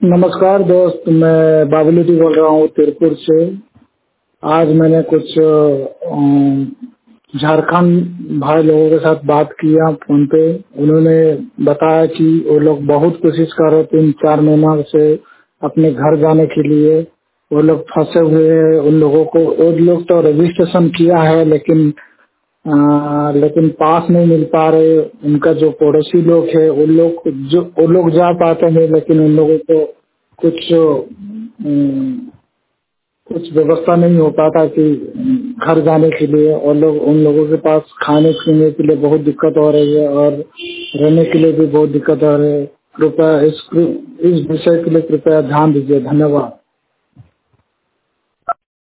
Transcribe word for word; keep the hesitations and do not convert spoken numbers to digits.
नमस्कार दोस्त, मैं बाबुलजी बोल रहा हूँ तिरपुर से। आज मैंने कुछ अम, झारखंड भाई लोगों के साथ बात किया फोन पे। उन्होंने बताया कि वो लोग बहुत कोशिश कर रहे तीन चार महीना से अपने घर जाने के लिए। वो लोग फंसे हुए हैं। उन लोगों को वो लोग तो रजिस्ट्रेशन किया है, लेकिन आ, लेकिन पास नहीं मिल पा रहे। उनका जो पड़ोसी लोग है उन लोग जो वो लोग जा पाते हैं, लेकिन उन लोगों को कुछ अम, कुछ व्यवस्था नहीं हो पाता कि घर जाने के लिए। और लोग उन लोगों के पास खाने पीने के लिए बहुत दिक्कत हो रही है और रहने के लिए भी बहुत दिक्कत हो रही है। कृपया इस इस विषय के लिए कृपया ध्यान दीजिए। धन्यवाद।